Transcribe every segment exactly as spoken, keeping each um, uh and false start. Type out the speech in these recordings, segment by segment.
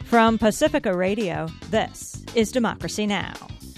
From Pacifica Radio, this is Democracy Now!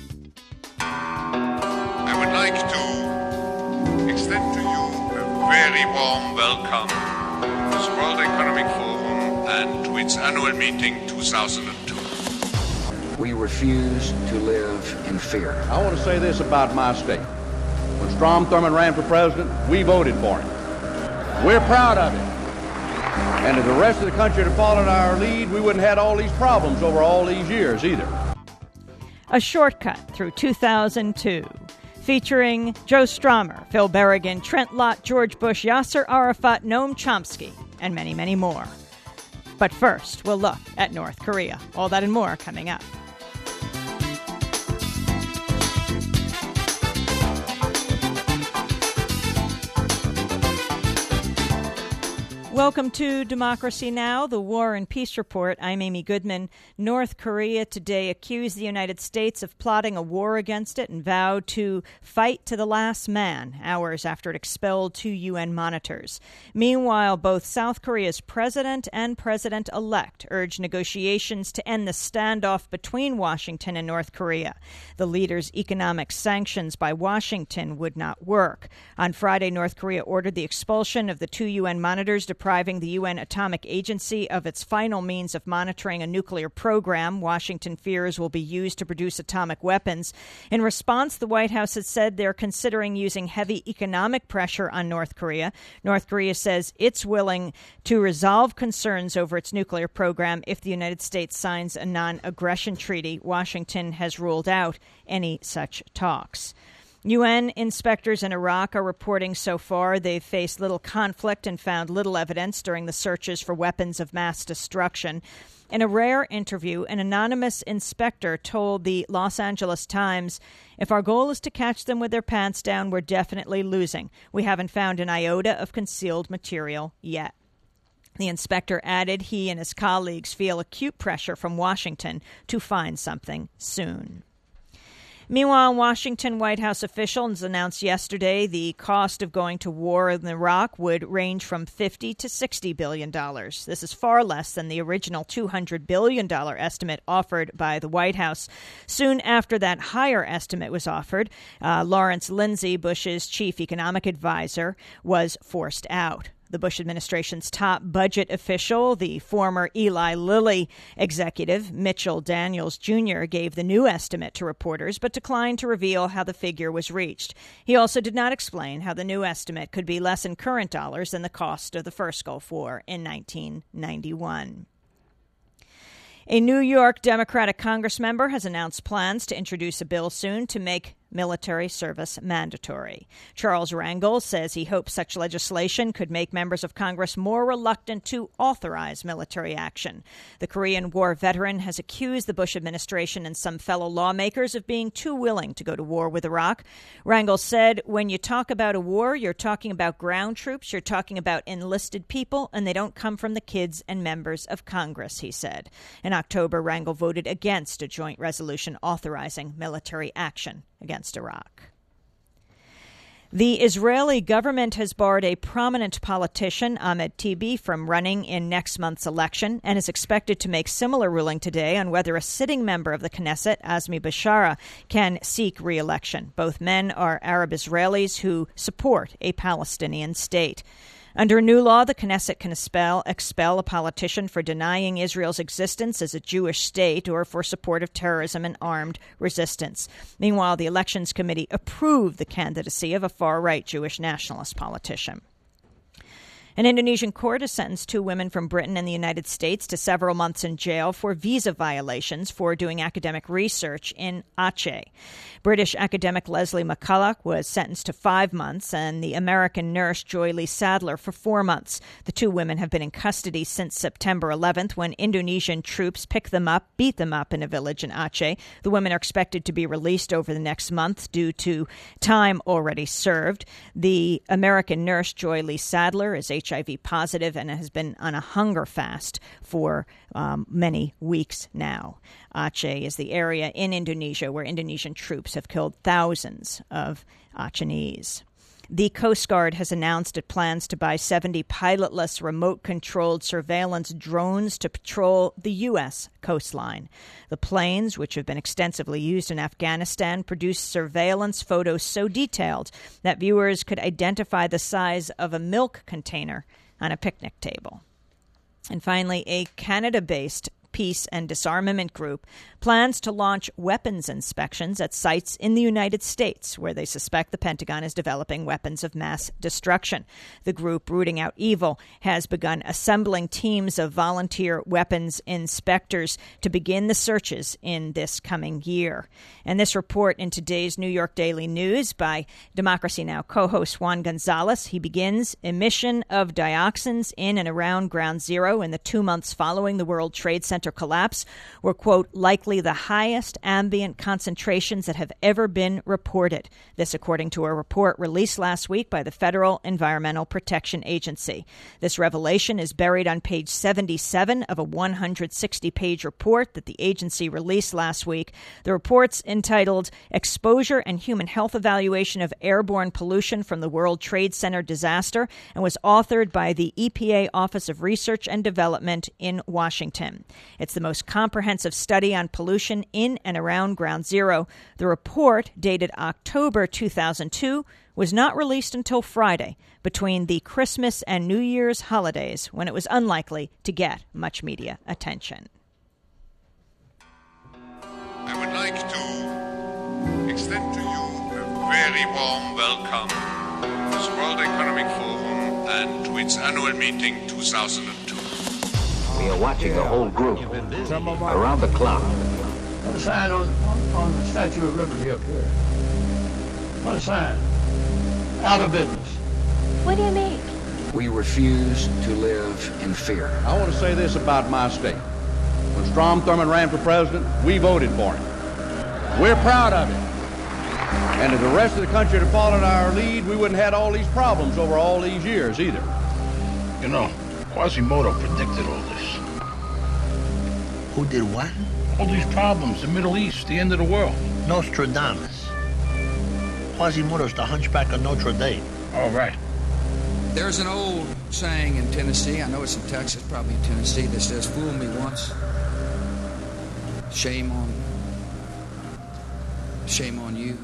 I would like to extend to you a very warm welcome to this World Economic Forum and to its annual meeting two thousand two. We refuse to live in fear. I want to say this about my state. When Strom Thurmond ran for president, we voted for him. We're proud of it. And if the rest of the country had followed our lead, we wouldn't have had all these problems over all these years either. A shortcut through two thousand two, featuring Joe Strummer, Phil Berrigan, Trent Lott, George Bush, Yasser Arafat, Noam Chomsky, and many, many more. But first, we'll look at North Korea. All that and more coming up. Welcome to Democracy Now!, the War and Peace Report. I'm Amy Goodman. North Korea today accused the United States of plotting a war against it and vowed to fight to the last man, hours after it expelled two U N monitors. Meanwhile, both South Korea's president and president-elect urged negotiations to end the standoff between Washington and North Korea. The leaders' economic sanctions by Washington would not work. On Friday, North Korea ordered the expulsion of the two U N monitors, depriving the U N Atomic Agency of its final means of monitoring a nuclear program Washington fears will be used to produce atomic weapons. In response, the White House has said they're considering using heavy economic pressure on North Korea. North Korea says it's willing to resolve concerns over its nuclear program if the United States signs a non-aggression treaty. Washington has ruled out any such talks. U N inspectors in Iraq are reporting so far they've faced little conflict and found little evidence during the searches for weapons of mass destruction. In a rare interview, an anonymous inspector told the Los Angeles Times, "If our goal is to catch them with their pants down, we're definitely losing. We haven't found an iota of concealed material yet." The inspector added he and his colleagues feel acute pressure from Washington to find something soon. Meanwhile, Washington White House officials announced yesterday the cost of going to war in Iraq would range from fifty to sixty billion dollars. This is far less than the original two hundred billion dollars estimate offered by the White House. Soon after that higher estimate was offered, uh, Lawrence Lindsay, Bush's chief economic advisor, was forced out. The Bush administration's top budget official, the former Eli Lilly executive, Mitchell Daniels Junior, gave the new estimate to reporters, but declined to reveal how the figure was reached. He also did not explain how the new estimate could be less in current dollars than the cost of the first Gulf War in nineteen ninety-one. A New York Democratic Congress member has announced plans to introduce a bill soon to make military service mandatory. Charles Rangel says he hopes such legislation could make members of Congress more reluctant to authorize military action. The Korean War veteran has accused the Bush administration and some fellow lawmakers of being too willing to go to war with Iraq. Rangel said, "When you talk about a war, you're talking about ground troops, you're talking about enlisted people, and they don't come from the kids and members of Congress," he said. In October, Rangel voted against a joint resolution authorizing military action against Iraq. The Israeli government has barred a prominent politician, Ahmed Tibi, from running in next month's election and is expected to make similar ruling today on whether a sitting member of the Knesset, Azmi Bishara, can seek re-election. Both men are Arab Israelis who support a Palestinian state. Under a new law, the Knesset can expel, expel a politician for denying Israel's existence as a Jewish state or for support of terrorism and armed resistance. Meanwhile, the Elections Committee approved the candidacy of a far-right Jewish nationalist politician. An Indonesian court has sentenced two women from Britain and the United States to several months in jail for visa violations for doing academic research in Aceh. British academic Leslie McCulloch was sentenced to five months and the American nurse Joy Lee Sadler for four months. The two women have been in custody since September eleventh when Indonesian troops picked them up, beat them up in a village in Aceh. The women are expected to be released over the next month due to time already served. The American nurse Joy Lee Sadler is H I V positive and has been on a hunger fast for um, many weeks now. Aceh is the area in Indonesia where Indonesian troops have killed thousands of Acehnese. The Coast Guard has announced it plans to buy seventy pilotless, remote-controlled surveillance drones to patrol the U S coastline. The planes, which have been extensively used in Afghanistan, produce surveillance photos so detailed that viewers could identify the size of a milk container on a picnic table. And finally, a Canada-based peace and disarmament group plans to launch weapons inspections at sites in the United States where they suspect the Pentagon is developing weapons of mass destruction. The group, Rooting Out Evil, has begun assembling teams of volunteer weapons inspectors to begin the searches in this coming year. And this report in today's New York Daily News by Democracy Now! Co-host Juan Gonzalez. He begins emission of dioxins in and around Ground Zero in the two months following the World Trade Center collapse were, quote, likely the highest ambient concentrations that have ever been reported. This according to a report released last week by the Federal Environmental Protection Agency. This revelation is buried on page seventy-seven of a one hundred sixty page report that the agency released last week. The report's entitled Exposure and Human Health Evaluation of Airborne Pollution from the World Trade Center Disaster and was authored by the E P A Office of Research and Development in Washington. It's the most comprehensive study on pollution in and around Ground Zero. The report, dated October two thousand two, was not released until Friday, between the Christmas and New Year's holidays, when it was unlikely to get much media attention. I would like to extend to you a very warm welcome to this World Economic Forum and to its annual meeting two thousand two. We are watching the whole group around the clock. Put a sign on, on, on the Statue of Liberty up here. Put a sign. Out of business. What do you mean? We refuse to live in fear. I want to say this about my state. When Strom Thurmond ran for president, we voted for him. We're proud of it. And if the rest of the country had followed our lead, we wouldn't have had all these problems over all these years either. You know, Quasimodo predicted all this. Who did what? All these problems, the Middle East, the end of the world. Nostradamus. Quasimodo's the hunchback of Notre Dame. All right. There's an old saying in Tennessee, I know it's in Texas, probably in Tennessee, that says, fool me once, shame on, shame on you.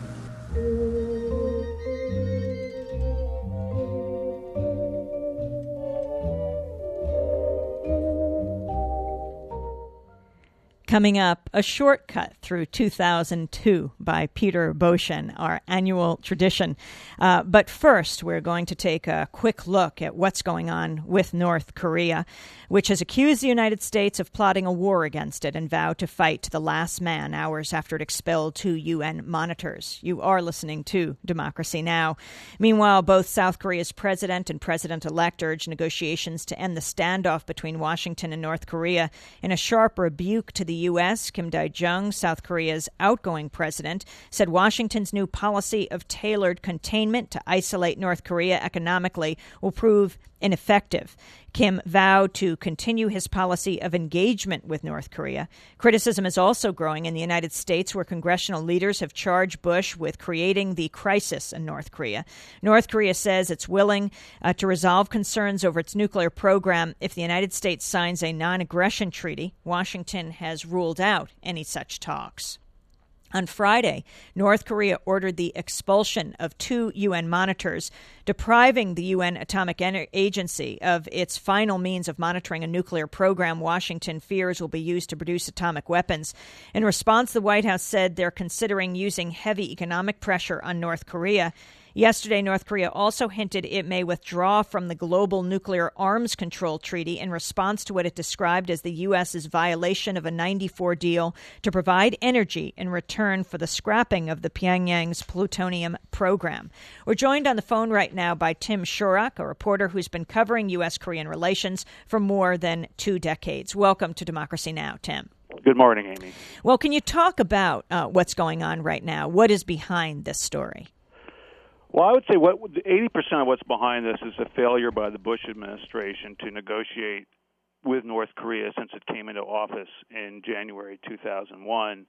Coming up, a shortcut through two thousand two by Peter Boshen, our annual tradition. Uh, but first, we're going to take a quick look at what's going on with North Korea, which has accused the United States of plotting a war against it and vowed to fight to the last man hours after it expelled two U N monitors. You are listening to Democracy Now! Meanwhile, both South Korea's president and president-elect urged negotiations to end the standoff between Washington and North Korea. In a sharp rebuke to the U S, Kim Dae-jung, South Korea's outgoing president, said Washington's new policy of tailored containment to isolate North Korea economically will prove ineffective. Kim vowed to continue his policy of engagement with North Korea. Criticism is also growing in the United States, where congressional leaders have charged Bush with creating the crisis in North Korea. North Korea says it's willing uh, to resolve concerns over its nuclear program if the United States signs a non-aggression treaty. Washington has ruled out any such talks. On Friday, North Korea ordered the expulsion of two U N monitors, depriving the U N Atomic Agency of its final means of monitoring a nuclear program Washington fears will be used to produce atomic weapons. In response, the White House said they're considering using heavy economic pressure on North Korea. Yesterday, North Korea also hinted it may withdraw from the Global Nuclear Arms Control Treaty in response to what it described as the U S's violation of a ninety-four deal to provide energy in return for the scrapping of the Pyongyang's plutonium program. We're joined on the phone right now by Tim Shurak, a reporter who's been covering U S-Korean relations for more than two decades. Welcome to Democracy Now!, Tim. Good morning, Amy. Well, can you talk about uh, what's going on right now? What is behind this story? Well, I would say what eighty percent of what's behind this is a failure by the Bush administration to negotiate with North Korea since it came into office in January two thousand one.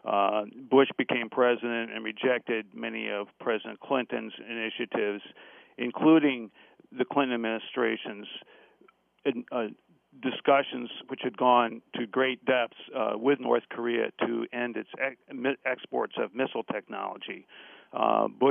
Uh, Bush became president and rejected many of President Clinton's initiatives, including the Clinton administration's uh, discussions, which had gone to great depths uh, with North Korea to end its ex- exports of missile technology. Uh, Bush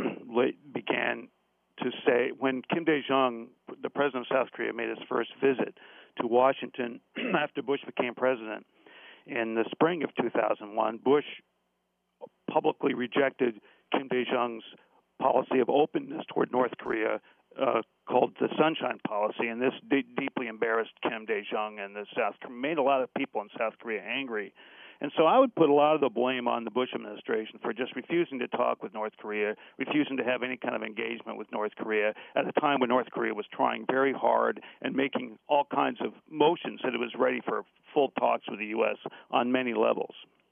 began to say, when Kim Dae-jung, the president of South Korea, made his first visit to Washington after Bush became president in the spring of two thousand one, Bush publicly rejected Kim Dae-jung's policy of openness toward North Korea, uh, called the Sunshine Policy, and this de- deeply embarrassed Kim Dae-jung and the South made a lot of people in South Korea angry. And so I would put a lot of the blame on the Bush administration for just refusing to talk with North Korea, refusing to have any kind of engagement with North Korea at a time when North Korea was trying very hard and making all kinds of motions that it was ready for full talks with the U S on many levels.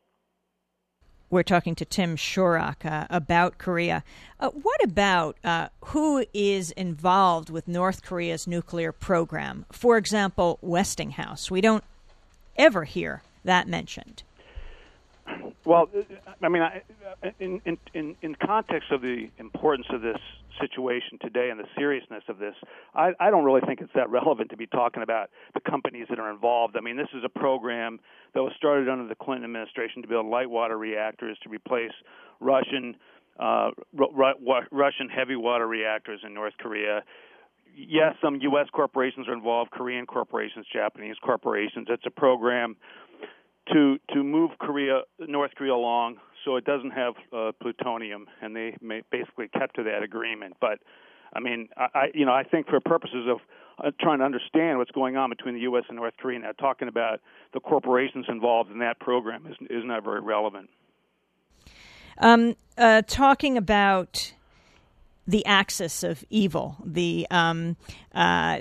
We're talking to Tim Shorrock uh, about Korea. Uh, what about uh, who is involved with North Korea's nuclear program? For example, Westinghouse. We don't ever hear that mentioned. Well, I mean, in, in, in, in context of the importance of this situation today and the seriousness of this, I, I don't really think it's that relevant to be talking about the companies that are involved. I mean, this is a program that was started under the Clinton administration to build light water reactors to replace Russian uh, Ru- Ru- Russian heavy water reactors in North Korea. Yes, some U S corporations are involved, Korean corporations, Japanese corporations. It's a program to to move Korea, North Korea along so it doesn't have uh, plutonium, and they may basically kept to that agreement. But I mean, I, I you know I think for purposes of uh, trying to understand what's going on between the U S and North Korea now, talking about the corporations involved in that program is is not very relevant. Um, uh, talking about the axis of evil, the um, uh,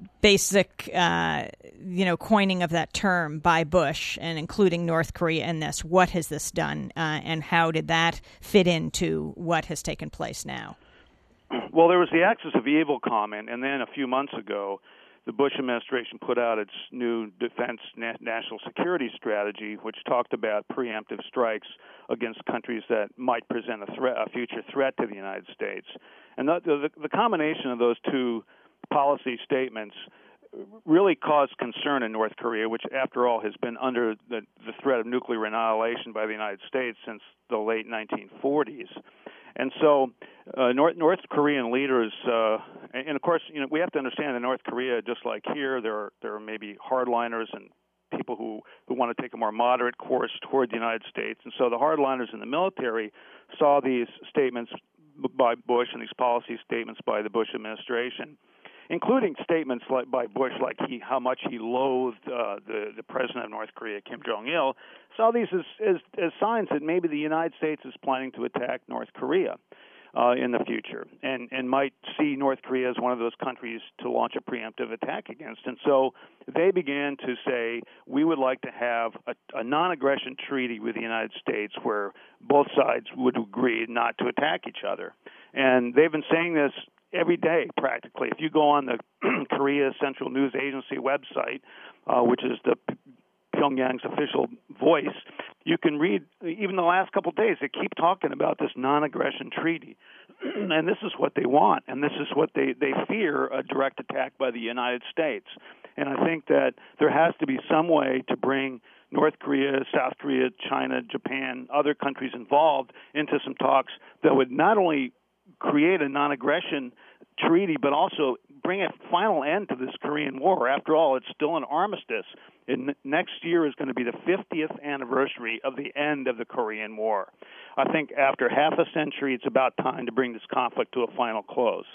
basic, uh, you know, coining of that term by Bush, and including North Korea in this. What has this done, uh, and how did that fit into what has taken place now? Well, there was the axis of evil comment, and then a few months ago, the Bush administration put out its new defense na- national security strategy, which talked about preemptive strikes against countries that might present a threat, a future threat to the United States. And the, the, the combination of those two policy statements really caused concern in North Korea, which, after all, has been under the, the threat of nuclear annihilation by the United States since the late nineteen forties. And so uh, North, North Korean leaders, uh, and, and of course, you know, we have to understand that North Korea, just like here, there are, there are maybe hardliners and people who, who want to take a more moderate course toward the United States. And so the hardliners in the military saw these statements by Bush and these policy statements by the Bush administration, including statements like by Bush, like he, how much he loathed uh, the, the president of North Korea, Kim Jong-il, saw these as, as, as signs that maybe the United States is planning to attack North Korea uh, in the future, and, and might see North Korea as one of those countries to launch a preemptive attack against. And so they began to say, we would like to have a, a non-aggression treaty with the United States where both sides would agree not to attack each other. And they've been saying this every day, practically. If you go on the Korea Central News Agency website, uh, which is the Pyongyang's official voice, you can read, even the last couple of days, they keep talking about this non-aggression treaty. And this is what they want, and this is what they, they fear, a direct attack by the United States. And I think that there has to be some way to bring North Korea, South Korea, China, Japan, other countries involved into some talks that would not only create a non-aggression treaty, but also bring a final end to this Korean War. After all, it's still an armistice. And next year is going to be the fiftieth anniversary of the end of the Korean War. I think after half a century, it's about time to bring this conflict to a final close.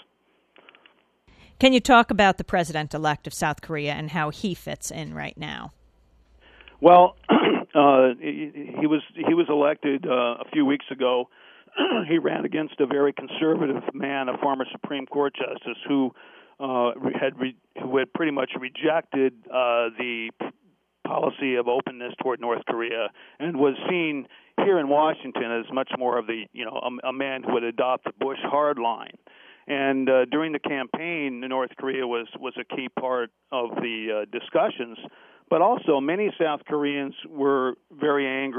Can you talk about the president-elect of South Korea and how he fits in right now? Well, uh, he, he was he was elected uh, a few weeks ago. He ran against a very conservative man, a former Supreme Court justice, who uh, had re- who had pretty much rejected uh, the p- policy of openness toward North Korea, and was seen here in Washington as much more of the you know a, a man who would adopt the Bush hard line. And uh, during the campaign, North Korea was was a key part of the uh, discussions. But also, many South Koreans were very angered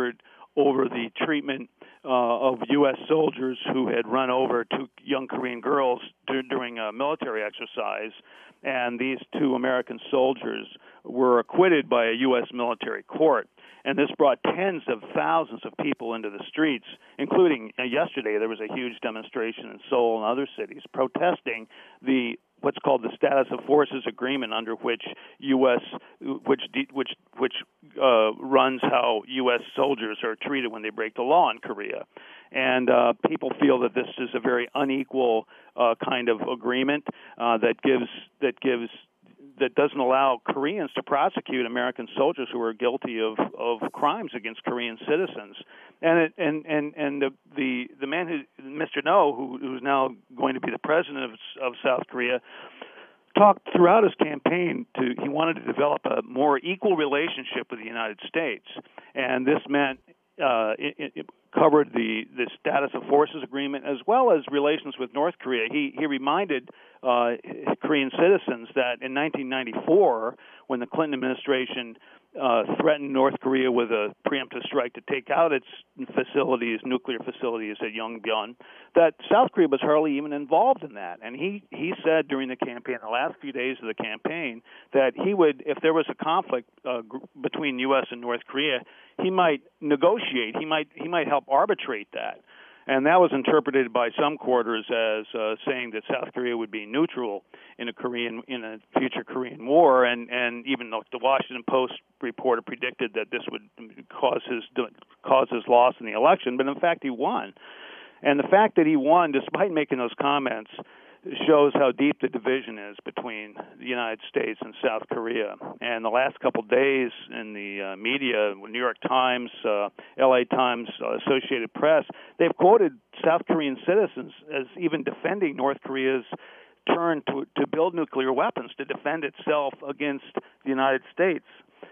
over the treatment uh, of U S soldiers who had run over two young Korean girls d- during a military exercise. And these two American soldiers were acquitted by a U S military court. And this brought tens of thousands of people into the streets, including uh, yesterday there was a huge demonstration in Seoul and other cities protesting the what's called the Status of Forces Agreement, under which U S which which which uh, runs how U S soldiers are treated when they break the law in Korea. And uh, people feel that this is a very unequal uh, kind of agreement uh, that gives that gives that doesn't allow Koreans to prosecute American soldiers who are guilty of, of crimes against Korean citizens. And it, and and and the the the man who Mister No, who who's now going to be the president of of South Korea, talked throughout his campaign to he wanted to develop a more equal relationship with the United States, and this meant uh, it, it covered the the Status of Forces Agreement as well as relations with North Korea. He he reminded uh, Korean citizens that in nineteen ninety-four, when the Clinton administration uh, threatened North Korea with a preemptive strike to take out its facilities, nuclear facilities at Yongbyon, that South Korea was hardly even involved in that. And he, he said during the campaign, the last few days of the campaign, that he would, if there was a conflict uh, g- between U S and North Korea, he might negotiate, he might he might help arbitrate that. And that was interpreted by some quarters as uh, saying that South Korea would be neutral in a Korean in a future Korean war, and, and even though the Washington Post reporter predicted that this would cause his cause his loss in the election, but in fact he won. And the fact that he won, despite making those comments, shows how deep the division is between the United States and South Korea. And the last couple of days in the uh, media, New York Times, uh, L A Times, uh, Associated Press, they've quoted South Korean citizens as even defending North Korea's turn to, to build nuclear weapons, to defend itself against the United States.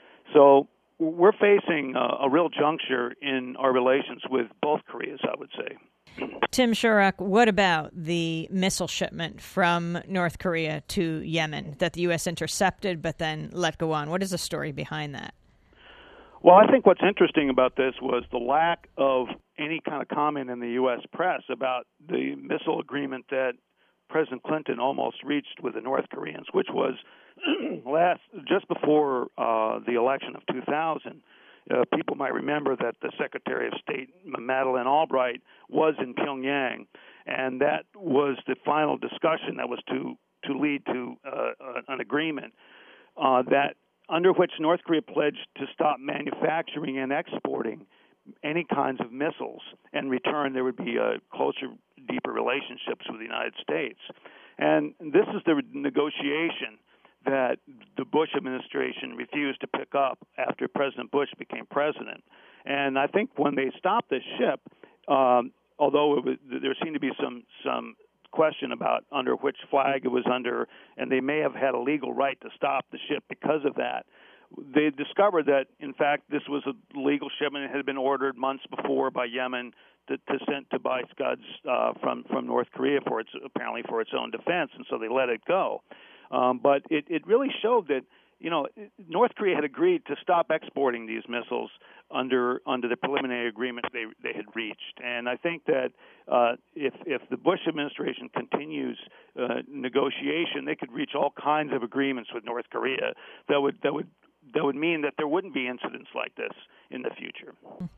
So we're facing uh, a real juncture in our relations with both Koreas, I would say. Tim Shurock, what about the missile shipment from North Korea to Yemen that the U S intercepted but then let go on? What is the story behind that? Well, I think what's interesting about this was the lack of any kind of comment in the U S press about the missile agreement that President Clinton almost reached with the North Koreans, which was last just before uh, the election of two thousand. Uh, people might remember that the Secretary of State, Madeleine Albright, was in Pyongyang, and that was the final discussion that was to, to lead to uh, an agreement uh, that under which North Korea pledged to stop manufacturing and exporting any kinds of missiles. In return, there would be uh, closer, deeper relationships with the United States. And this is the negotiation that the Bush administration refused to pick up after President Bush became president. And I think when they stopped this ship, um, although it was, there seemed to be some some question about under which flag it was under, and they may have had a legal right to stop the ship because of that, they discovered that, in fact, this was a legal shipment. It had been ordered months before by Yemen to, to send to buy Scuds uh, from, from North Korea for its apparently for its own defense, and so they let it go. Um, but it, it really showed that, you know, North Korea had agreed to stop exporting these missiles under under the preliminary agreement they they had reached. And I think that uh, if if the Bush administration continues uh, negotiation, they could reach all kinds of agreements with North Korea that would that would that would mean that there wouldn't be incidents like this in the future.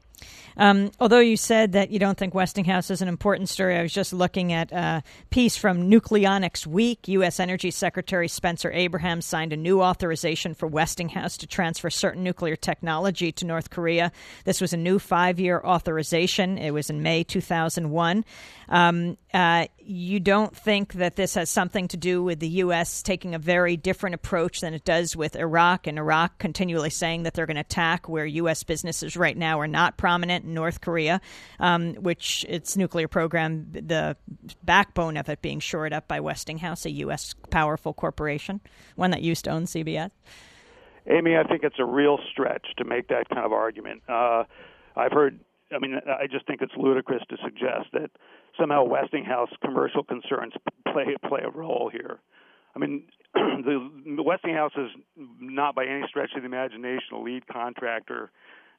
Um, although you said that you don't think Westinghouse is an important story, I was just looking at a piece from Nucleonics Week. U S. Energy Secretary Spencer Abrahams signed a new authorization for Westinghouse to transfer certain nuclear technology to North Korea. This was a new five-year authorization. It was in May two thousand one. Um, uh, you don't think that this has something to do with the U S taking a very different approach than it does with Iraq, and Iraq continually saying that they're going to attack where U S businesses right now are not prominent in North Korea, um, which its nuclear program, the backbone of it being shored up by Westinghouse, a U S powerful corporation, one that used to own C B S? Amy, I think it's a real stretch to make that kind of argument. Uh, I've heard, I mean, I just think it's ludicrous to suggest that somehow Westinghouse commercial concerns play play a role here. I mean, the Westinghouse is not by any stretch of the imagination a lead contractor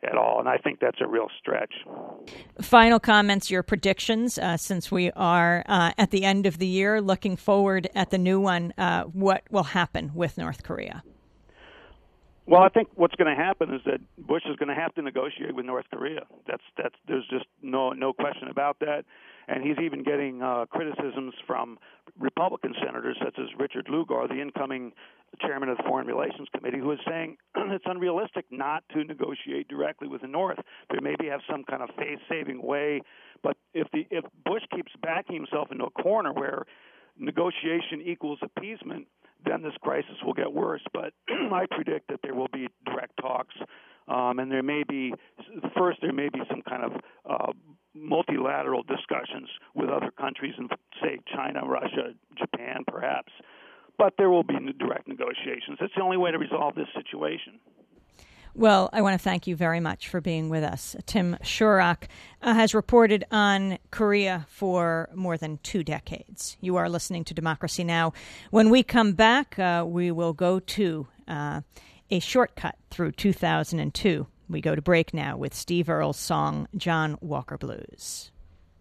at all, and I think that's a real stretch. Final comments, your predictions, uh, since we are uh, at the end of the year, looking forward at the new one, uh, what will happen with North Korea? Well, I think what's going to happen is that Bush is going to have to negotiate with North Korea. That's that's there's just no no question about that. And he's even getting uh, criticisms from Republican senators such as Richard Lugar, the incoming chairman of the Foreign Relations Committee, who is saying it's unrealistic not to negotiate directly with the North. They maybe have some kind of face-saving way, but if the if Bush keeps backing himself into a corner where negotiation equals appeasement, then this crisis will get worse. But I predict that there will be direct talks, um, and there may be first there may be some kind of uh, multilateral discussions with other countries, in say China, Russia, Japan, perhaps. But there will be direct negotiations. It's the only way to resolve this situation. Well, I want to thank you very much for being with us. Tim Shurock uh, has reported on Korea for more than two decades. You are listening to Democracy Now! When we come back, uh, we will go to uh, a shortcut through two thousand two. We go to break now with Steve Earle's song, John Walker Blues.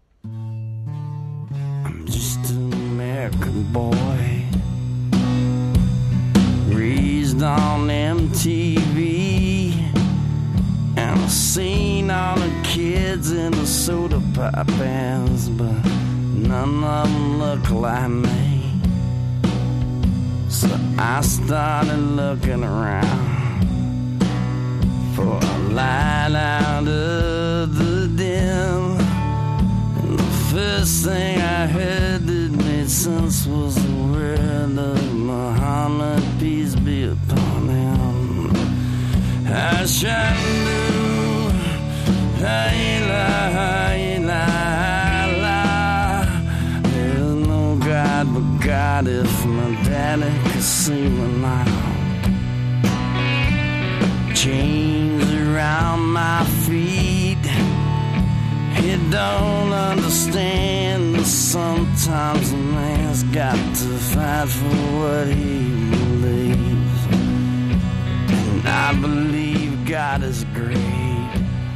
I'm just an American boy, raised on M T V, and I've seen all the kids in the soda pop bands, but none of them look like me. So I started looking around for a light out of the dim, and the first thing I heard that made sense was the word of Muhammad, peace be upon him. I shall do, la ilaha illallah. There's no God but God. If my daddy could see me now, chains around my feet, he don't understand that sometimes a man's got to fight for what he believes. And I believe God is great.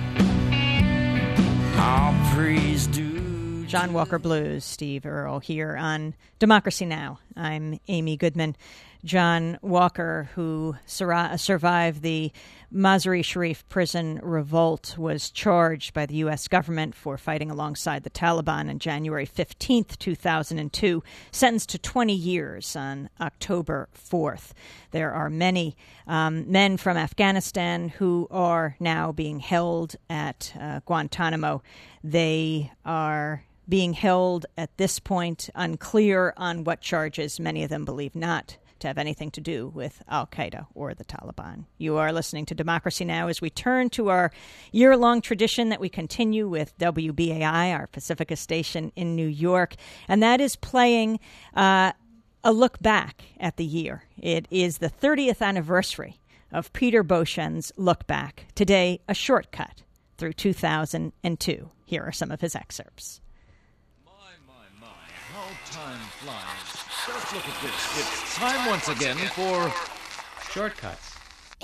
All praise due. John Walker Blues, Steve Earle here on Democracy Now! I'm Amy Goodman. John Walker, who sur- survived the Mazar-e-Sharif prison revolt, was charged by the U S government for fighting alongside the Taliban on January fifteenth, two thousand two, sentenced to twenty years on October fourth. There are many um, men from Afghanistan who are now being held at uh, Guantanamo. They are being held at this point unclear on what charges. Many of them believe not to have anything to do with al-Qaeda or the Taliban. You are listening to Democracy Now! As we turn to our year-long tradition that we continue with W B A I, our Pacifica station in New York, and that is playing uh, a look back at the year. It is the thirtieth anniversary of Peter Beaucham's Look Back. Today, a shortcut through two thousand two. Here are some of his excerpts. My, my, my, how time flies. Just look at this. It's time once again for shortcuts.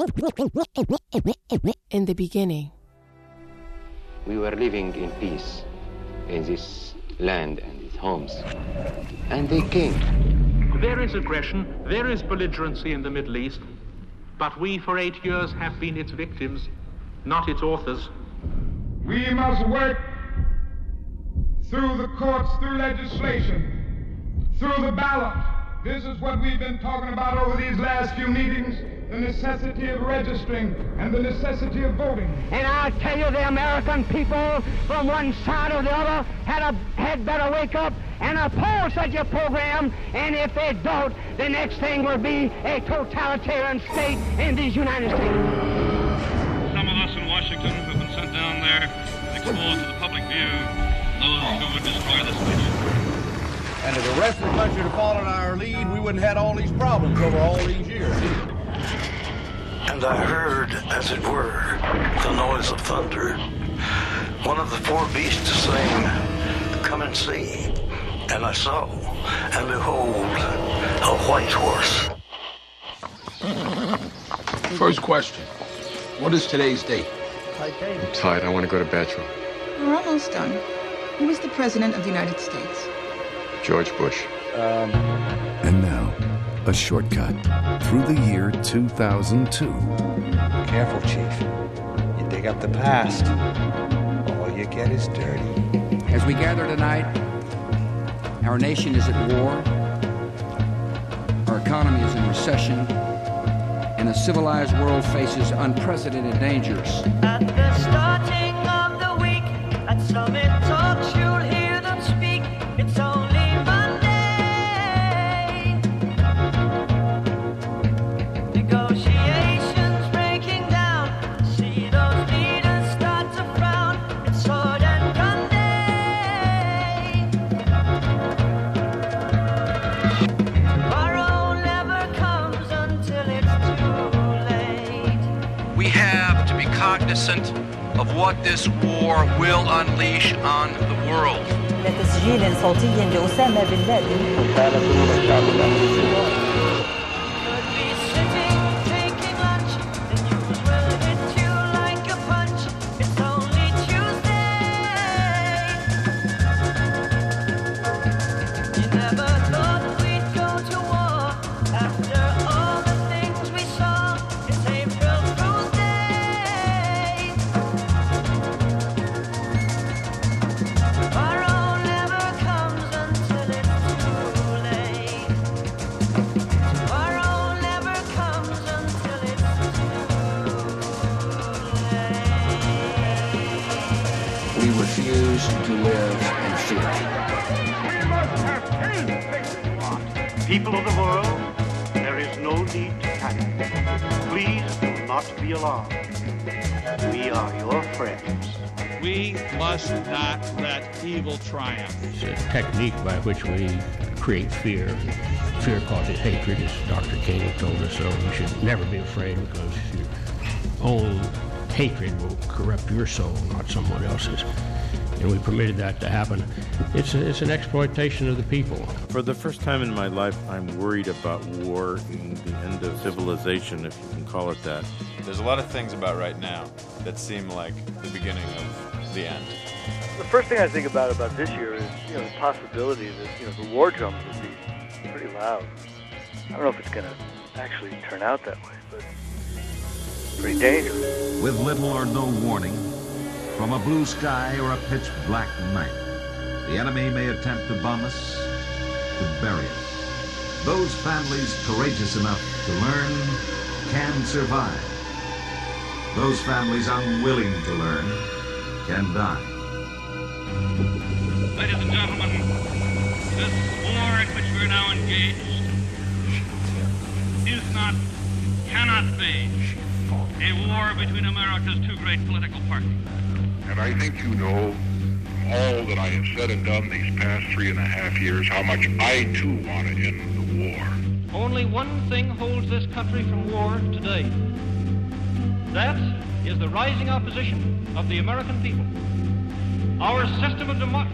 In the beginning, we were living in peace in this land and its homes. And they came. There is aggression, there is belligerency in the Middle East, but we for eight years have been its victims, not its authors. We must work through the courts, through legislation, through the ballot. This is what we've been talking about over these last few meetings, the necessity of registering and the necessity of voting. And I'll tell you, the American people from one side or the other had, a, had better wake up and oppose such a program, and if they don't, the next thing will be a totalitarian state in these United States. Some of us in Washington have been sent down there and exposed to the public view those who would destroy this nation. And if the rest of the country had followed our lead, we wouldn't have had all these problems over all these years either. And I heard, as it were, the noise of thunder. One of the four beasts saying, "Come and see." And I saw, and behold, a white horse. First question. What is today's date? citation. Tired. I want to go to the bathroom. We're almost done. Who was the President of the United States? George Bush. Um. And now, a shortcut through the year two thousand two. Careful, Chief. You dig up the past, all you get is dirty. As we gather tonight, our nation is at war, our economy is in recession, and a civilized world faces unprecedented dangers. At the starting of the week, at Summit Talks, you'll hear them speak. It's only Monday. Negotiations breaking down. See those leaders start to frown. It's sword and gun day. Tomorrow never comes until it's too late. We have to be cognizant of what this war will unleash on the world. لتسجيل صوتي لأسامة بن لادن. We refuse to live in fear. People of the world, there is no need to panic. Please do not be alarmed. We are your friends. We must not let evil triumph. It's a technique by which we create fear. Fear causes hatred, as Doctor King told us so. You should never be afraid because your own hatred will corrupt your soul, not someone else's. And we permitted that to happen. It's a, it's an exploitation of the people. For the first time in my life, I'm worried about war and the end of civilization, if you can call it that. There's a lot of things about right now that seem like the beginning of the end. The first thing I think about about this year is, you know, the possibility that, you know, the war drums will be pretty loud. I don't know if it's going to actually turn out that way, but it's pretty dangerous. With little or no warning, from a blue sky or a pitch black night, the enemy may attempt to bomb us, to bury us. Those families courageous enough to learn can survive. Those families unwilling to learn can die. Ladies and gentlemen, this war in which we're now engaged is not, cannot be, a war between America's two great political parties. And I think you know all that I have said and done these past three and a half years, how much I too want to end the war. Only one thing holds this country from war today. That is the rising opposition of the American people. Our system of democracy.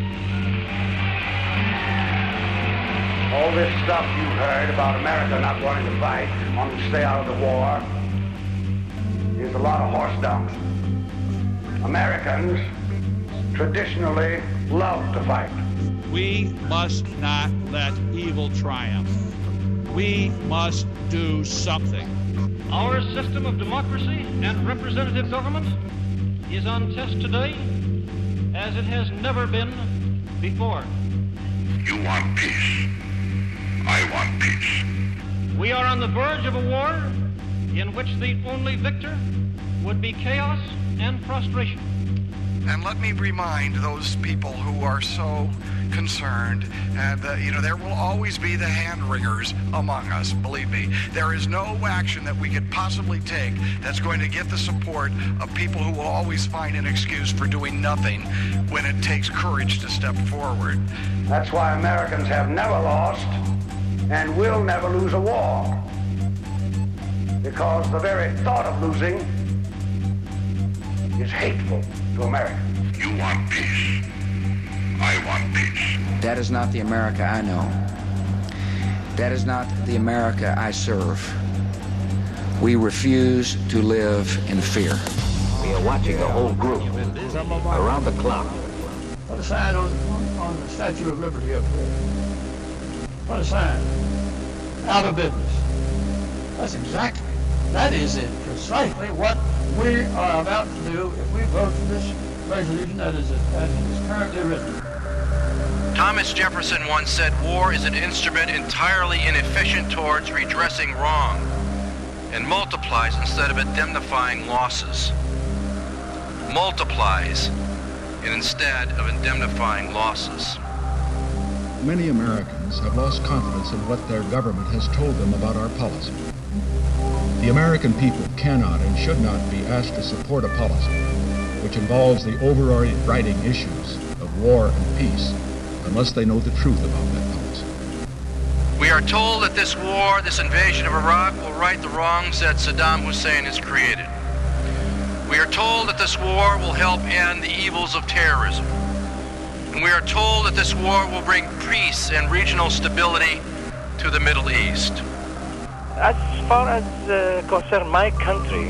All this stuff you heard about America not wanting to fight, wanting to stay out of the war, is a lot of horse dung. Americans traditionally love to fight. We must not let evil triumph. We must do something. Our system of democracy and representative government is on test today as it has never been before. You want peace. I want peace. We are on the verge of a war in which the only victor would be chaos and frustration. And let me remind those people who are so concerned, and uh, you know, there will always be the hand-wringers among us, believe me. There is no action that we could possibly take that's going to get the support of people who will always find an excuse for doing nothing when it takes courage to step forward. That's why Americans have never lost and will never lose a war. Because the very thought of losing is hateful to America. You want peace. I want peace. That is not the America I know. That is not the America I serve. We refuse to live in fear. We are watching the whole group around the clock. Put a sign on, on the Statue of Liberty up there. Put a sign. Out of business. That's exactly, that is it, precisely what we are about to do if we vote for this resolution that is, as it is currently written. Thomas Jefferson once said, war is an instrument entirely inefficient towards redressing wrong and multiplies instead of indemnifying losses. Multiplies instead of indemnifying losses. Many Americans have lost confidence in what their government has told them about our policy. The American people cannot and should not be asked to support a policy which involves the overriding issues of war and peace unless they know the truth about that policy. We are told that this war, this invasion of Iraq, will right the wrongs that Saddam Hussein has created. We are told that this war will help end the evils of terrorism. And we are told that this war will bring peace and regional stability to the Middle East. As far as uh, concerns my country,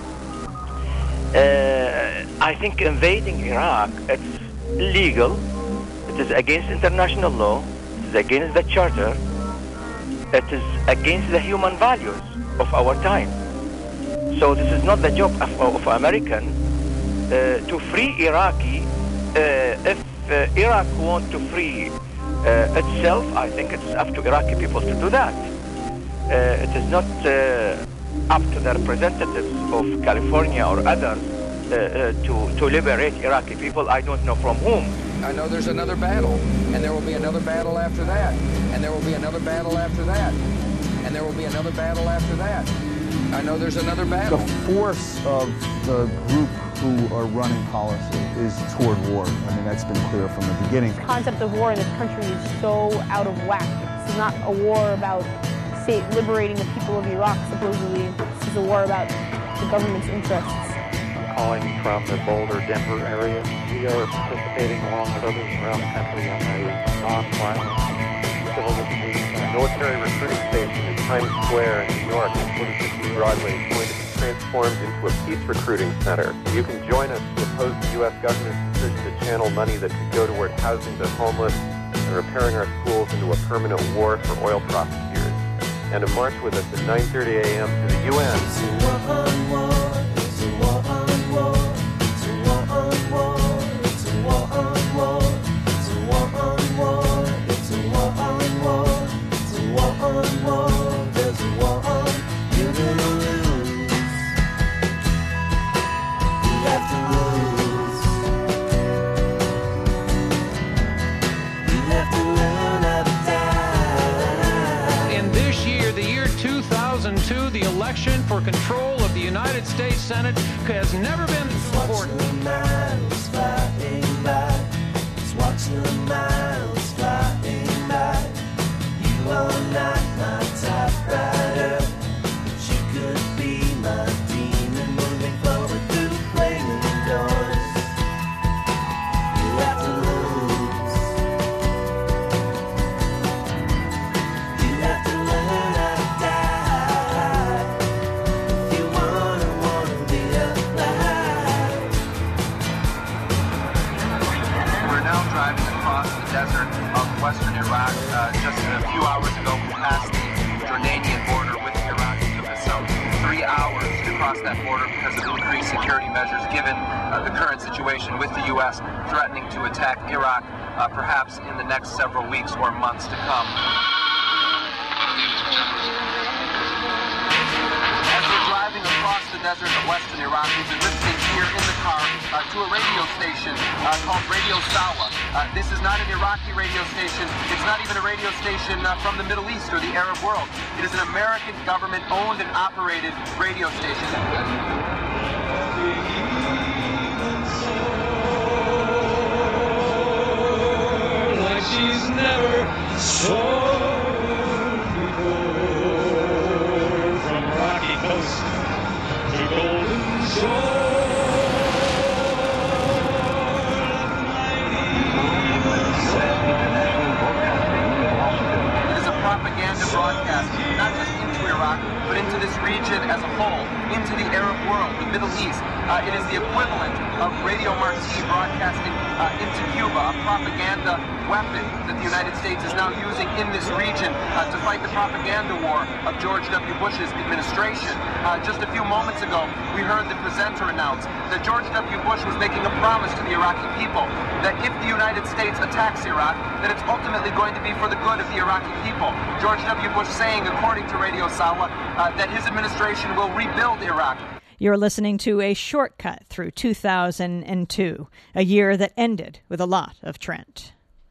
uh, I think invading Iraq, it's illegal. It is against international law. It is against the charter. It is against the human values of our time. So this is not the job of, of American uh, to free Iraqi. Uh, if uh, Iraq want to free uh, itself, I think it is up to Iraqi people to do that. Uh, it is not uh, up to the representatives of California or others uh, uh, to, to liberate Iraqi people. I don't know from whom. I know there's another battle, and there will be another battle after that, and there will be another battle after that, and there will be another battle after that. I know there's another battle. The force of the group who are running policy is toward war. I mean, that's been clear from the beginning. The concept of war in this country is so out of whack. This is not a war about, say, liberating the people of Iraq, supposedly. This is a war about the government's interests. I'm calling from the Boulder, Denver area. We are participating along with others around the country on a non-violent civil disobedience. Military recruiting station in Times Square in New York and forty-six Broadway is going to be transformed into a peace recruiting center. You can join us to oppose the U S government's decision to channel money that could go toward housing the homeless and repairing our schools into a permanent war for oil profiteers. And to march with us at nine thirty a m to the U N. It's a war on war. It's a war on war. It's a war on war. It's a war on war. It's a war on war. It's a war on war. It's a war on war. There's a war on. You're gonna lose. You have to lose. You have to learn how to die. In this year, the year two thousand two, the election for control of the United States Senate has never been important. Watching the miles flying by. It's watching the miles flying by. You are not my typewriter, but you could be my demon moving forward through flaming doors. You have to lose. You have to learn how to die if you wanna, wanna be alive. We're now driving across the desert of western Iraq. Uh, just a few hours ago, we passed the Jordanian border with Iraq. It took us some three hours to cross that border because of increased security measures given uh, the current situation with the U S threatening to attack Iraq, uh, perhaps in the next several weeks or months to come. As we're driving across the desert of western Iraq, we've been listening here in the car uh, to a radio station uh, called Radio Sawa. Uh, this is not an Iraqi radio station. It's not even a radio station uh, from the Middle East or the Arab world. It is an American government-owned and operated radio station. Like she's never soared before, from rocky coast to golden shore. It is a propaganda broadcast, not just into Iraq, but into this region as a whole, into the Arab world. The Middle East. Uh, it is the equivalent of Radio Marti broadcasting uh, into Cuba, a propaganda weapon that the United States is now using in this region uh, to fight the propaganda war of George W. Bush's administration. Uh, just a few moments ago, we heard the presenter announce that George W. Bush was making a promise to the Iraqi people that if the United States attacks Iraq, that it's ultimately going to be for the good of the Iraqi people. George W. Bush saying, according to Radio Sawa, uh, that his administration will rebuild Iraq. You're listening to a shortcut through two thousand two, a year that ended with a lot of Trent.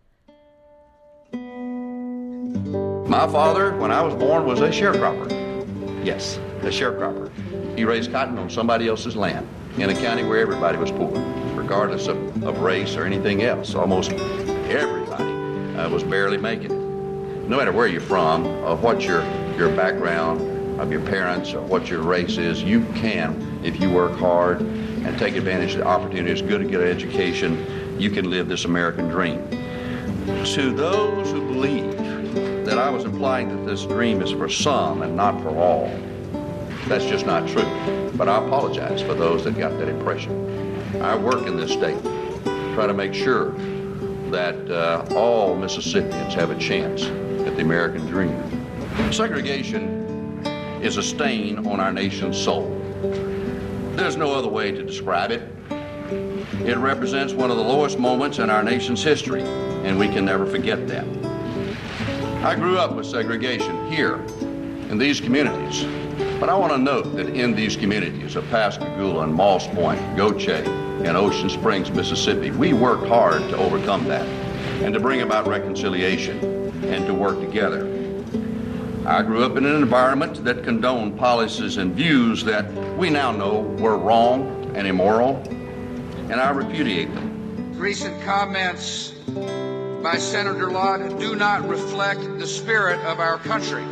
My father, when I was born, was a sharecropper. Yes, a sharecropper. He raised cotton on somebody else's land in a county where everybody was poor, regardless of, of race or anything else. Almost everybody uh, was barely making it. No matter where you're from, or what your, your background, of your parents, or what your race is, you can, if you work hard and take advantage of the opportunities, good to get an education, you can live this American dream. To those who believe that I was implying that this dream is for some and not for all, that's just not true. But I apologize for those that got that impression. I work in this state, try to make sure that uh, all Mississippians have a chance at the American dream. Segregation is a stain on our nation's soul. There's no other way to describe it. It represents one of the lowest moments in our nation's history, and we can never forget that. I grew up with segregation here in these communities, but I want to note that in these communities of Pascagoula and Moss Point, Goche, and Ocean Springs, Mississippi, we worked hard to overcome that and to bring about reconciliation and to work together. I grew up in an environment that condoned policies and views that we now know were wrong and immoral, and I repudiate them. Recent comments by Senator Lott do not reflect the spirit of our country.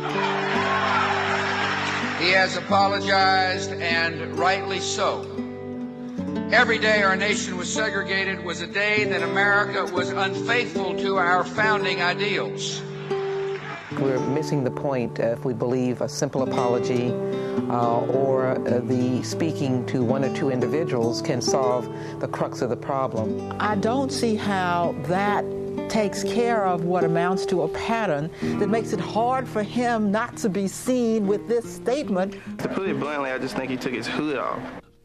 He has apologized, and rightly so. Every day our nation was segregated was a day that America was unfaithful to our founding ideals. We're missing the point uh, if we believe a simple apology uh, or uh, the speaking to one or two individuals can solve the crux of the problem. I don't see how that takes care of what amounts to a pattern that makes it hard for him not to be seen with this statement. To put it bluntly, I just think he took his hood off.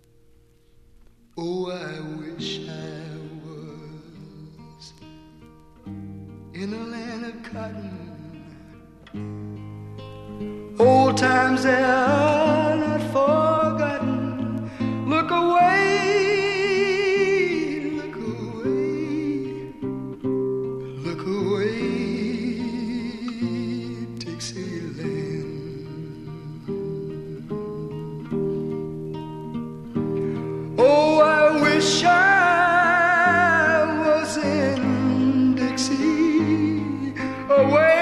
Oh, I wish I was in a land of cotton. Old times they are not forgotten. Look away, look away, look away, Dixieland. Oh, I wish I was in Dixie, away.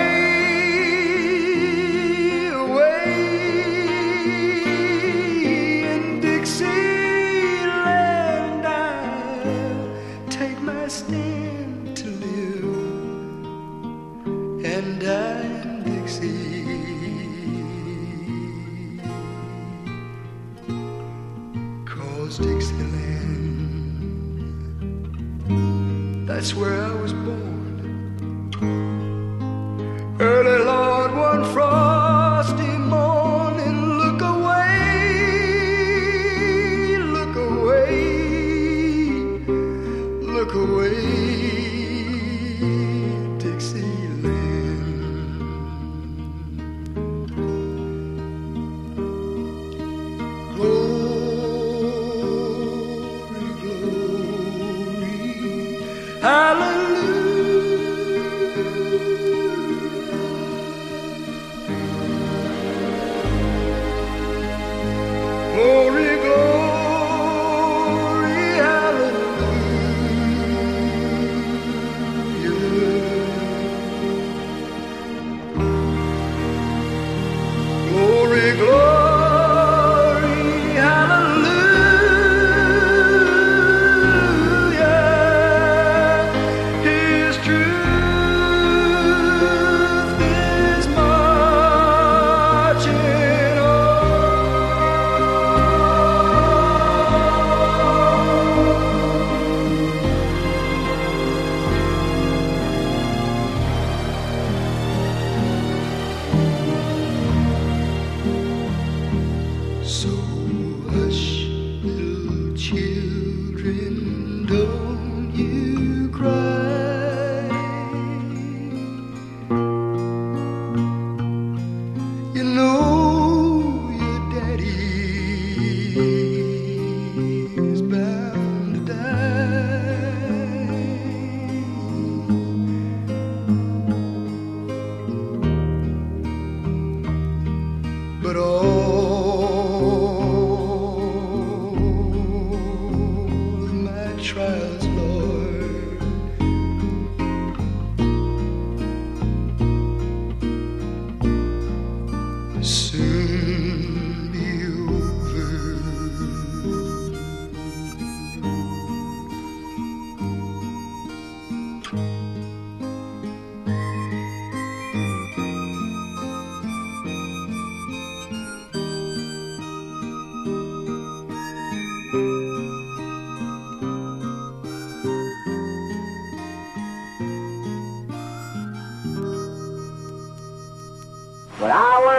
That's where I was born. Early, Lord, one frosty morning. Look away, look away, look away, Dixieland. Glory, glory, hallelujah.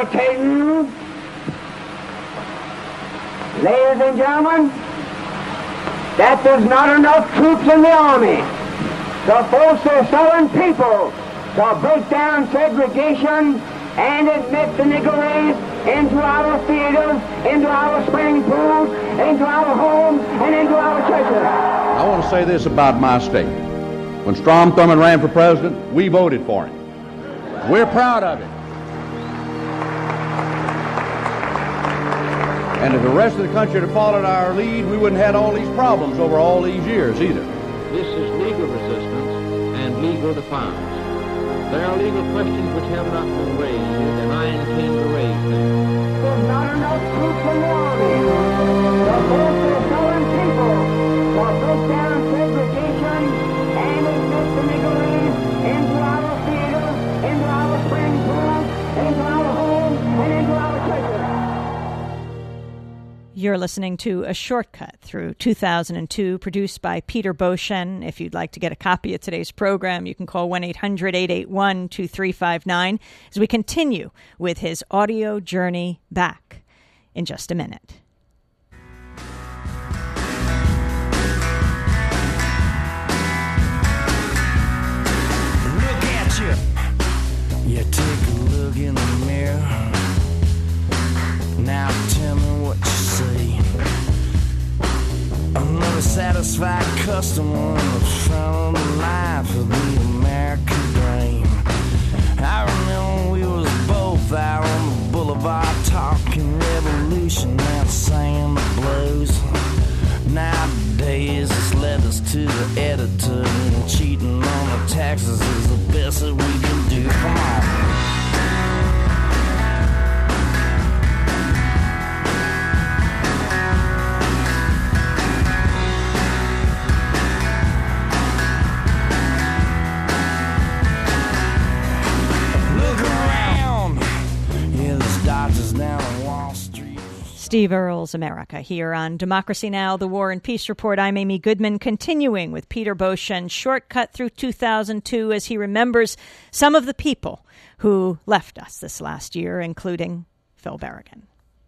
tell you, ladies and gentlemen, that there's not enough troops in the army to force the Southern people to break down segregation and admit the Negro race into our theaters, into our swimming pools, into our homes, and into our churches. I want to say this about my state. When Strom Thurmond ran for president, we voted for him. We're proud of it. And if the rest of the country had followed our lead, we wouldn't have had all these problems over all these years either. This is legal resistance and legal defiance. There are legal questions which have not been raised, and I intend to raise them. There's not enough troops in the army to force the Southern people to break down segregation and admit the Negro race into our theaters, into our swimming pools, into our homes, and into our churches. You're listening to A Shortcut through two thousand two, produced by Peter Beauchesne. If you'd like to get a copy of today's program, you can call one eight hundred eight eight one two three five nine as we continue with his audio journey back in just a minute. Look at you. You take a look in the mirror. Now tell me what you see. Another satisfied customer on the front of the line for the American dream. I remember we was both out on the boulevard talking revolution and singing the blues. Nowadays it's led us to the editor, and cheating on the taxes is the best that we can do. Come on. Steve Earle's America here on Democracy Now!, the War and Peace Report. I'm Amy Goodman, continuing with Peter Beauchesne, shortcut through two thousand two as he remembers some of the people who left us this last year, including Phil Berrigan.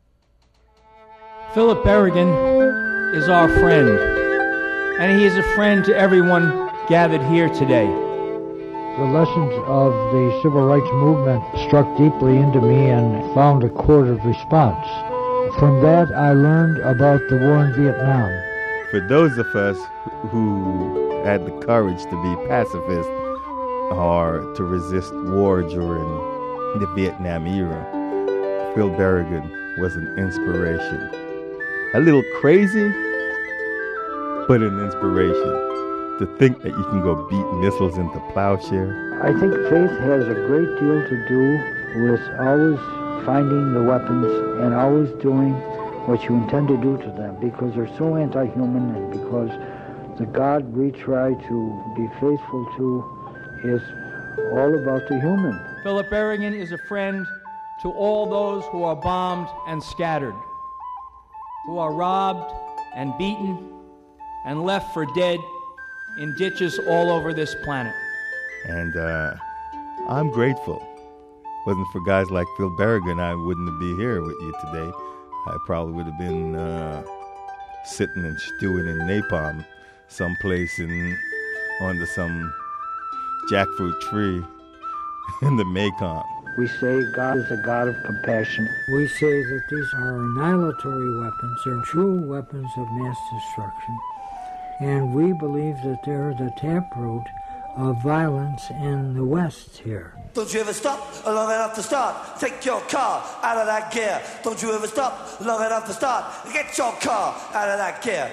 Philip Berrigan is our friend, and he is a friend to everyone gathered here today. The lessons of the civil rights movement struck deeply into me and found a chord of response. From that, I learned about the war in Vietnam. For those of us who had the courage to be pacifists or to resist war during the Vietnam era, Phil Berrigan was an inspiration. A little crazy, but an inspiration. To think that you can go beat missiles into plowshare. I think faith has a great deal to do with always finding the weapons and always doing what you intend to do to them, because they're so anti-human and because the God we try to be faithful to is all about the human. Philip Berrigan is a friend to all those who are bombed and scattered, who are robbed and beaten and left for dead in ditches all over this planet. And uh, I'm grateful. Wasn't for guys like Phil Berrigan, I wouldn't be here with you today. I probably would have been uh, sitting and stewing in napalm someplace in under some jackfruit tree in the Mekong. We say God is a God of compassion. We say that these are annihilatory weapons. They're true weapons of mass destruction. And we believe that they're the taproot of violence in the West here. Don't you ever stop long enough to start. Take your car out of that gear. Don't you ever stop long enough to start. Get your car out of that gear.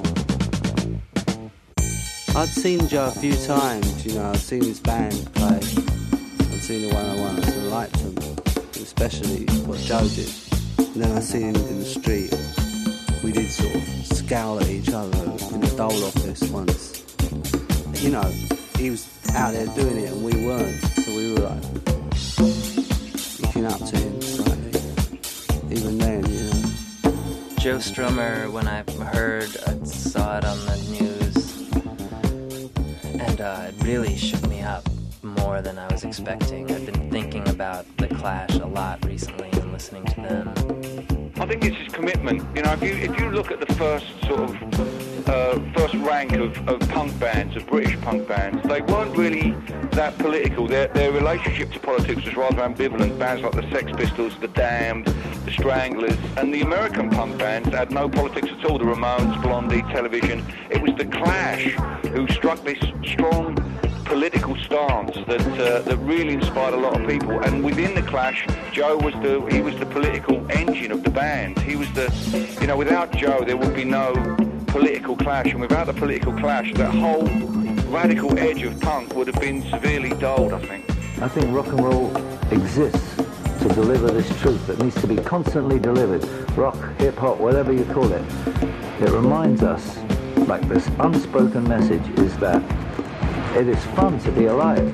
I'd seen Joe a few times, you know, I'd seen his band play. I'd seen the one oh ones and liked them, especially what Joe did. And then I seen him in the street. We did sort of scowl at each other in the dole office once. You know, he was out there doing it and we weren't, so we were like looking up to him slightly. Even then, you know. Joe Strummer, when I heard, I saw it on the news, and uh, it really shook me up. more than I was expecting. I've been thinking about The Clash a lot recently and listening to them. I think it's his commitment. You know, if you if you look at the first sort of uh, first rank of, of punk bands, of British punk bands, they weren't really that political. Their their relationship to politics was rather ambivalent. Bands like the Sex Pistols, the Damned, the Stranglers, and the American punk bands had no politics at all. The Ramones, Blondie, Television. It was the Clash who struck this strong political stance that uh, that really inspired a lot of people. And within the Clash, Joe was the he was the political engine of the band. He was the, you know, without Joe there would be no political Clash, and without the political Clash, that whole radical edge of punk would have been severely dulled, I think. I think rock and roll exists to deliver this truth that needs to be constantly delivered. Rock, hip hop, whatever you call it. It reminds us, like this unspoken message, is that it is fun to be alive.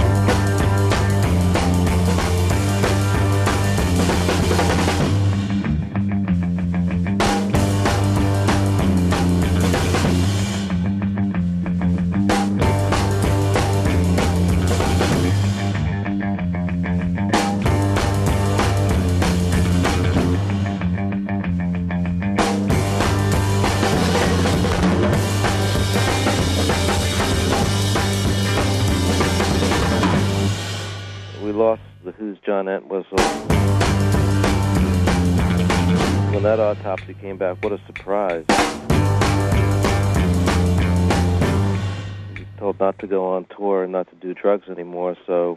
John Entwistle. When that autopsy came back, what a surprise. He was told not to go on tour and not to do drugs anymore, so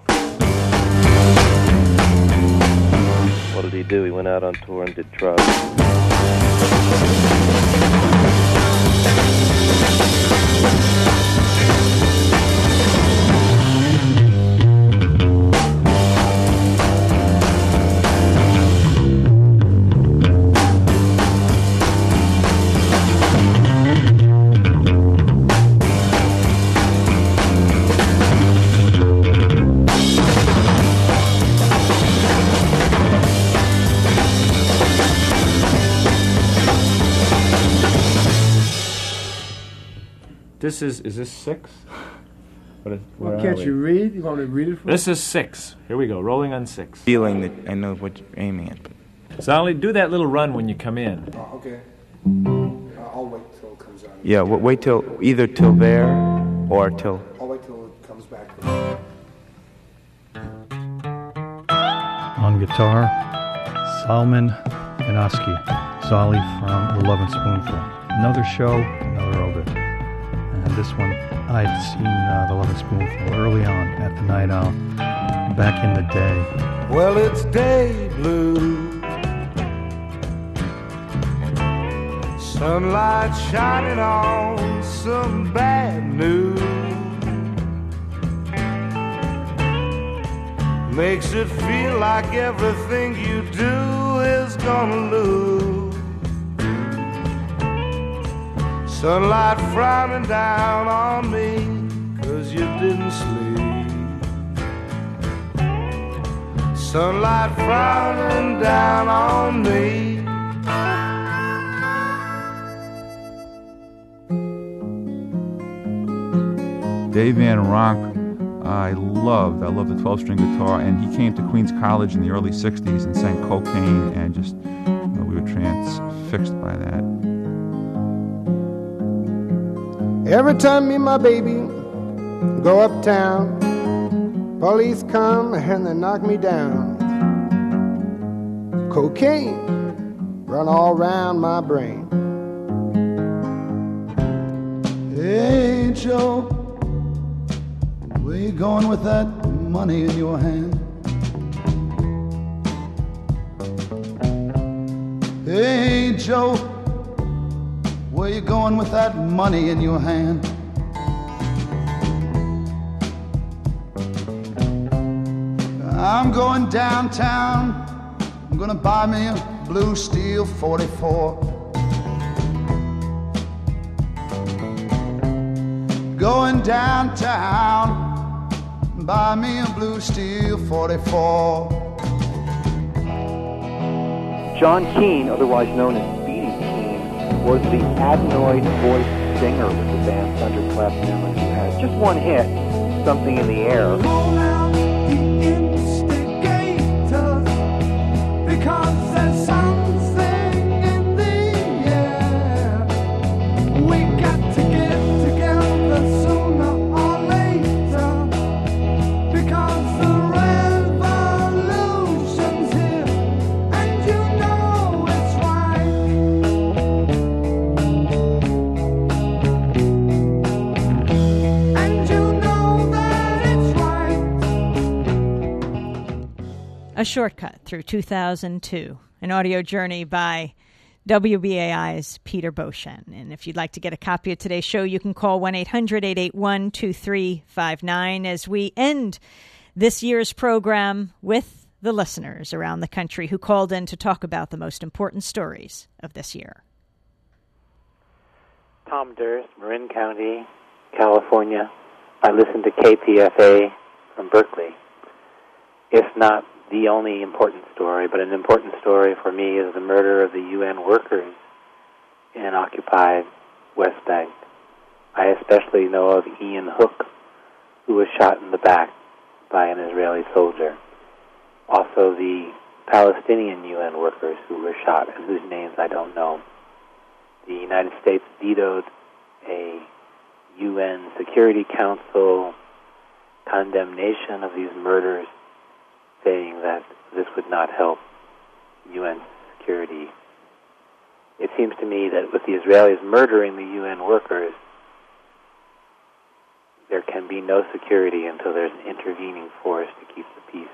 what did he do? He went out on tour and did drugs. This is, is this six? What is, well, can't you read? You want me to read it for This you? is six. Here we go, rolling on six. Feeling that I know what you're aiming at. But Solly, do that little run when you come in. Oh, okay. Uh, I'll wait till it comes on. yeah, w- wait till, either till there or till... I'll wait till it comes back. On guitar, Salman Yanoski, Solly from The Lovin' Spoonful. Another show, another obit. And this one, I'd seen uh, The Lovin' Spoonful early on at the Night Owl, back in the day. Well, it's day blue, sunlight shining on some bad news, makes it feel like everything you do is gonna lose. Sunlight frowning down on me 'cause you didn't sleep. Sunlight frowning down on me. Dave Van Ronk, I loved. I loved the twelve-string guitar, and he came to Queens College in the early sixties and sang Cocaine, and just uh, we were transfixed by that. Every time me and my baby go uptown, police come and they knock me down. Cocaine run all around my brain. Hey Joe, where you going with that money in your hand? Hey Joe, where you going with that money in your hand? I'm going downtown, I'm gonna buy me a blue steel forty-four. Going downtown, buy me a blue steel forty-four. John Keane, otherwise known as Speedy Keane, was the adenoid voice singer with the band Thunderclap Memory, who had just one hit, something in the air. Because there's something in the air. We got to get together sooner or later. Because the revolution's here, and you know it's right. And you know that it's right. A shortcut through two thousand two, an audio journey by W B A I's Peter Beauchene. And if you'd like to get a copy of today's show, you can call one eight hundred eight eight one two three five nine as we end this year's program with the listeners around the country who called in to talk about the most important stories of this year. Tom Durst, Marin County, California. I listen to K P F A from Berkeley. If not the only important story, but an important story for me is the murder of the U N workers in occupied West Bank. I especially know of Ian Hook, who was shot in the back by an Israeli soldier. Also the Palestinian U N workers who were shot and whose names I don't know. The United States vetoed a U N Security Council condemnation of these murders, saying that this would not help U N security. It seems to me that with the Israelis murdering the U N workers, there can be no security until there's an intervening force to keep the peace.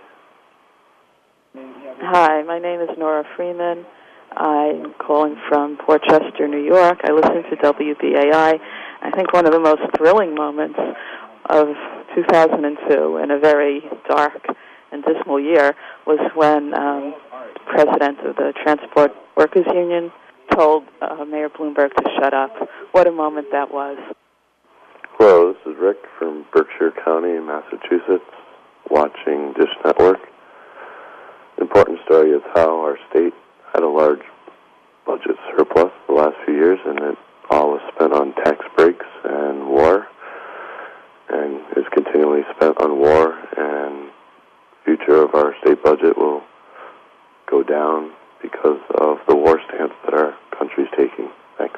Hi, my name is Nora Freeman. I'm calling from Port Chester, New York. I listen to W B A I. I think one of the most thrilling moments of two thousand two, in a very dark and dismal year, was when um, the president of the Transport Workers Union told uh, Mayor Bloomberg to shut up. What a moment that was. Hello, this is Rick from Berkshire County in Massachusetts, watching Dish Network. The important story is how our state had a large budget surplus the last few years, and it all was spent on tax breaks and war, and is continually spent on war, and the future of our state budget will go down because of the war stance that our country's taking. Thanks.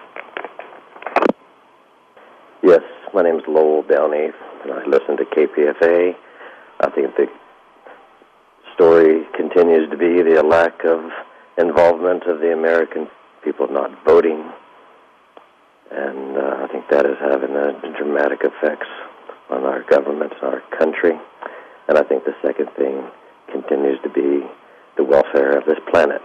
Yes, my name is Lowell Downey, and I listen to K P F A. I think the story continues to be the lack of involvement of the American people not voting, and uh, I think that is having a dramatic effects on our government and our country. And I think the second thing continues to be the welfare of this planet.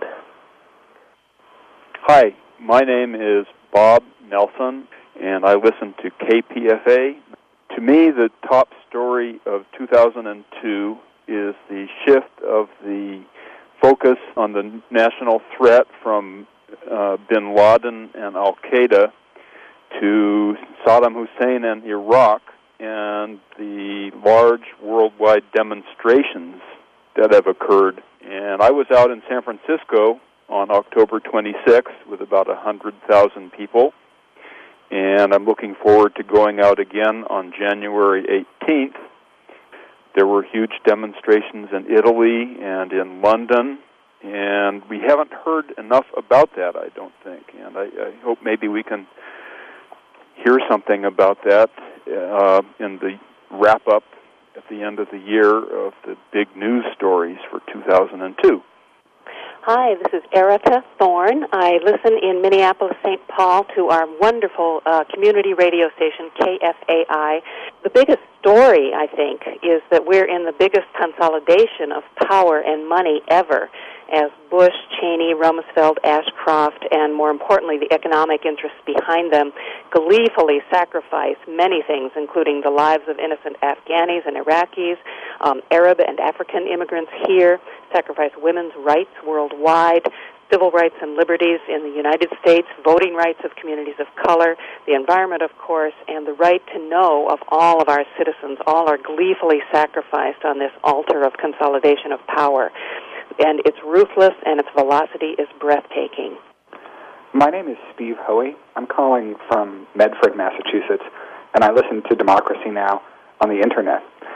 Hi, my name is Bob Nelson, and I listen to K P F A. To me, the top story of two thousand two is the shift of the focus on the national threat from uh, bin Laden and Al-Qaeda to Saddam Hussein and Iraq, and the large worldwide demonstrations that have occurred. And I was out in San Francisco on October twenty-sixth with about one hundred thousand people, and I'm looking forward to going out again on January eighteenth. There were huge demonstrations in Italy and in London, and we haven't heard enough about that, I don't think. And I, I hope maybe we can hear something about that uh, in the wrap-up at the end of the year of the big news stories for two thousand two. Hi, this is Erica Thorne. I listen in Minneapolis, Saint Paul to our wonderful uh, community radio station, K F A I. The biggest story, I think, is that we're in the biggest consolidation of power and money ever, as Bush, Cheney, Rumsfeld, Ashcroft, and more importantly, the economic interests behind them gleefully sacrifice many things, including the lives of innocent Afghanis and Iraqis, um, Arab and African immigrants here, sacrifice women's rights worldwide, civil rights and liberties in the United States, voting rights of communities of color, the environment, of course, and the right to know of all of our citizens. All are gleefully sacrificed on this altar of consolidation of power. And it's ruthless, and its velocity is breathtaking. My name is Steve Hoey. I'm calling from Medford, Massachusetts, and I listen to Democracy Now! On the Internet.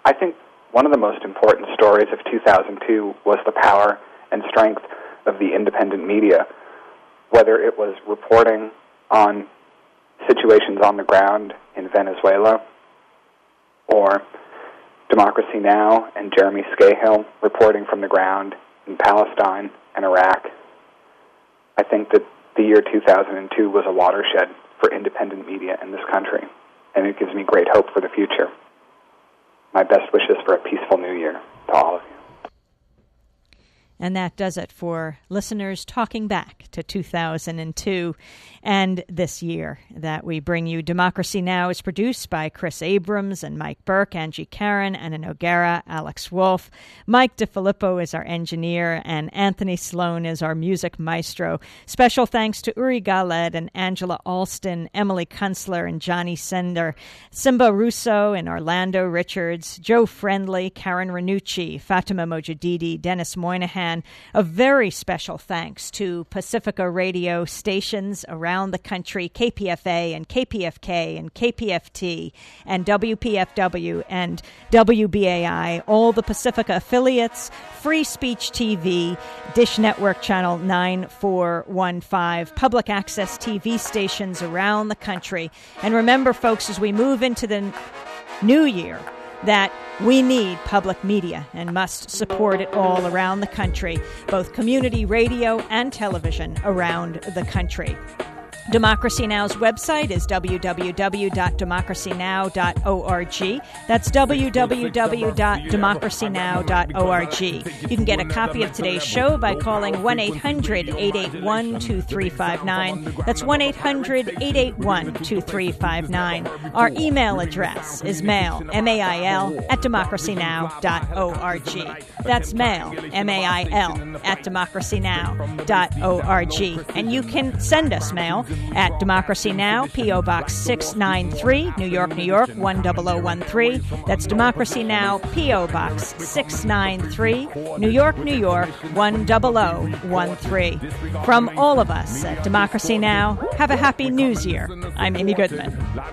I think one of the most important stories of two thousand two was the power and strength of the independent media, whether it was reporting on situations on the ground in Venezuela, or Democracy Now! And Jeremy Scahill reporting from the ground in Palestine and Iraq. I think that the year two thousand two was a watershed for independent media in this country, and it gives me great hope for the future. My best wishes for a peaceful new year to all of you. And that does it for listeners talking back to two thousand two and this year that we bring you. Democracy Now! Is produced by Chris Abrams and Mike Burke, Angie Karen, Anna Noguera, Alex Wolf. Mike DeFilippo is our engineer, and Anthony Sloan is our music maestro. Special thanks to Uri Galed and Angela Alston, Emily Kunstler and Johnny Sender, Simba Russo and Orlando Richards, Joe Friendly, Karen Ranucci, Fatima Mojadidi, Dennis Moynihan. A very special thanks to Pacifica radio stations around the country, K P F A and K P F K and K P F T and W P F W and W B A I, all the Pacifica affiliates, Free Speech T V, Dish Network Channel nine four one five, public access T V stations around the country. And remember, folks, as we move into the new year, that we need public media and must support it all around the country, both community radio and television around the country. Democracy Now!'s website is w w w dot democracy now dot org. That's w w w dot democracy now dot org. You can get a copy of today's show by calling one eight hundred eight eight one two three five nine. That's one eight hundred eight eight one two three five nine. Our email address is mail, M A I L, at democracy now dot org. That's mail, M A I L, at democracy now dot org. And you can send us mail at Democracy Now!, P O. Box six nine three, New York, New York, one zero zero one three. That's Democracy Now!, P O. Box six nine three, New York, New York, one zero zero one three. From all of us at Democracy Now!, have a happy News Year. I'm Amy Goodman.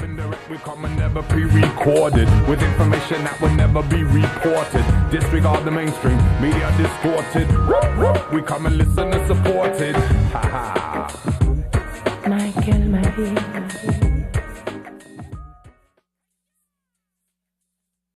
Never pre-recorded with information that will never be reported. Disregard the mainstream media distorted. We come and listen and support it. Ha ha. Michael Marie.